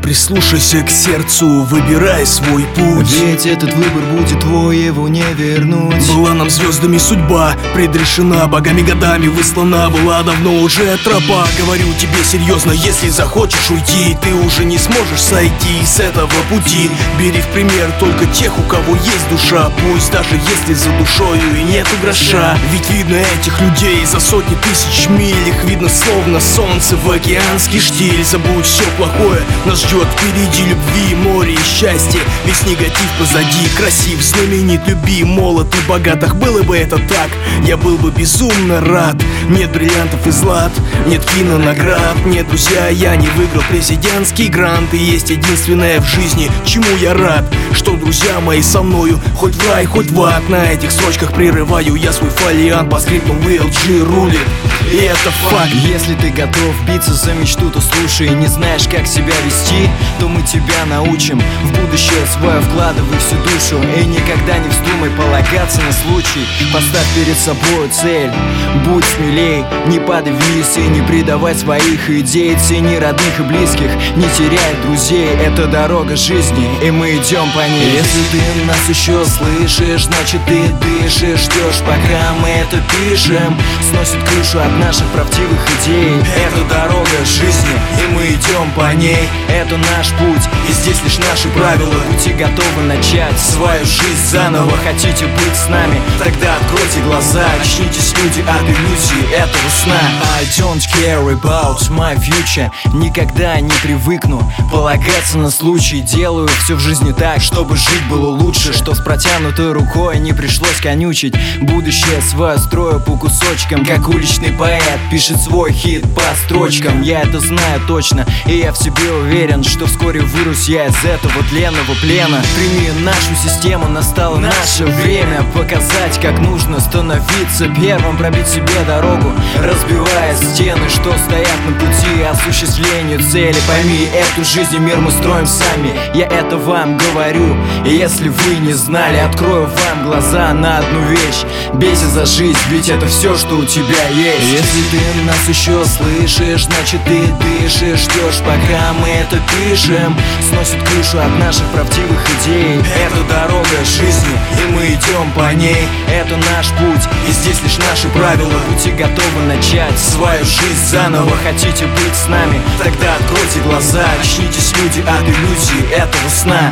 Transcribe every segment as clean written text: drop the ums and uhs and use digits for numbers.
Прислушайся к сердцу, выбирай свой путь. Ведь этот выбор будет твой, его не вернуть. Была нам звездами судьба, предрешена богами годами, выслана была давно уже тропа. Говорю тебе серьезно, если захочешь уйти, ты уже не сможешь сойти с этого пути. Бери в пример только тех, у кого есть душа, пусть даже если за душою и нету гроша. Ведь видно этих людей за сотни тысяч миль, их видно словно солнце в океанский штиль. Забудь все плохое, нас ждет впереди любви, море и счастье. Весь негатив позади, красив, знаменит, любим, молод и богат. Ах, было бы это так, я был бы безумно рад. Нет бриллиантов и злат, нет кинонаград, нет, друзья, я не выиграл президентский грант. И есть единственное в жизни, чему я рад, что друзья мои со мною, хоть в рай, хоть в ад. На этих строчках прерываю я свой фолиант, по скрипту LG рулит, и это факт. Если ты готов биться за мечту, то слушай. Не знаешь, как себя вести, то мы тебя научим. В будущее свое вкладывай всю душу, и никогда не вздумай полагаться на случай. Поставь перед собой цель, будь смелей, не падай вниз и не предавай своих идей. Цени родных и близких, не теряй друзей. Это дорога жизни, и мы идем по ней. Если ты нас еще слышишь, значит ты дышишь. Ждешь, пока мы это пишем. Сносит крышу от наших правдивых идей. Это дорога жизни, и мы идем по ней. Это наш путь, и здесь лишь наши правила. Будьте готовы начать свою жизнь заново. Хотите быть с нами? Тогда откройте глаза. Очнитесь, люди, от иллюзии этого сна. I don't care about my future. Никогда не привыкну полагаться на случай. Делаю все в жизни так, чтобы жить было лучше. Что с протянутой рукой не пришлось конючить. Будущее свое строю по кусочкам, как уличный поэт пишет свой хит по строчкам. Я это знаю точно, и я в себе уверен, что вскоре вырвусь я из этого тленного плена. Прими нашу систему, настало наше время показать, как нужно становиться первым, пробить себе дорогу, разбивая стены, что стоят на пути осуществлению цели. Пойми, эту жизнь и мир мы строим сами, я это вам говорю. И если вы не знали, открою вам глаза на одну вещь: бейся за жизнь, ведь это все, что у тебя есть. Если ты нас еще слышишь, значит ты дышишь. Ждешь, пока мы это пишем. Сносит крышу от наших правдивых идей. Это дорога жизни, и мы идем по ней. Это наш путь, и здесь лишь наши правила. Будьте готовы начать свою жизнь заново. Хотите быть с нами? Тогда откройте глаза. Очнитесь, люди, от иллюзии этого сна.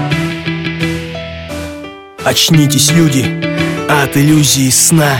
Очнитесь, люди, от иллюзии сна.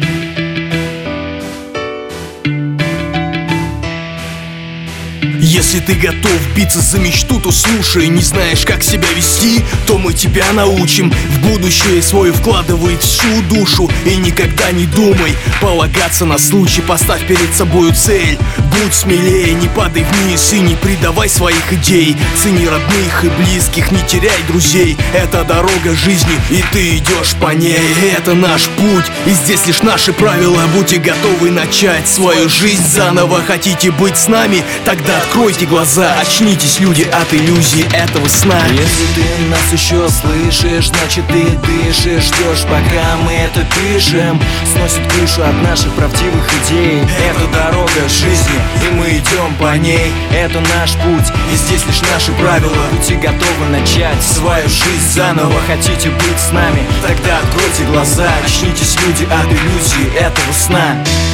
Если ты готов биться за мечту, то слушай. Не знаешь, как себя вести, то мы тебя научим. В будущее свое вкладывай всю душу, и никогда не думай полагаться на случай. Поставь перед собою цель, будь смелее, не падай вниз и не предавай своих идей. Цени родных и близких, не теряй друзей. Это дорога жизни, и ты идешь по ней. Это наш путь, и здесь лишь наши правила. Будьте готовы начать свою жизнь заново. Хотите быть с нами? Тогда откройте глаза. Очнитесь, люди, от иллюзии этого сна. Если ты нас еще слышишь, значит ты дышишь. Ждешь, пока мы это пишем. Сносит крышу от наших правдивых идей. Это дорога жизни, и мы идем по ней. Это наш путь, и здесь лишь наши правила. Будьте готовы начать свою жизнь заново. Хотите быть с нами? Тогда откройте глаза. Очнитесь, люди, от иллюзии этого сна.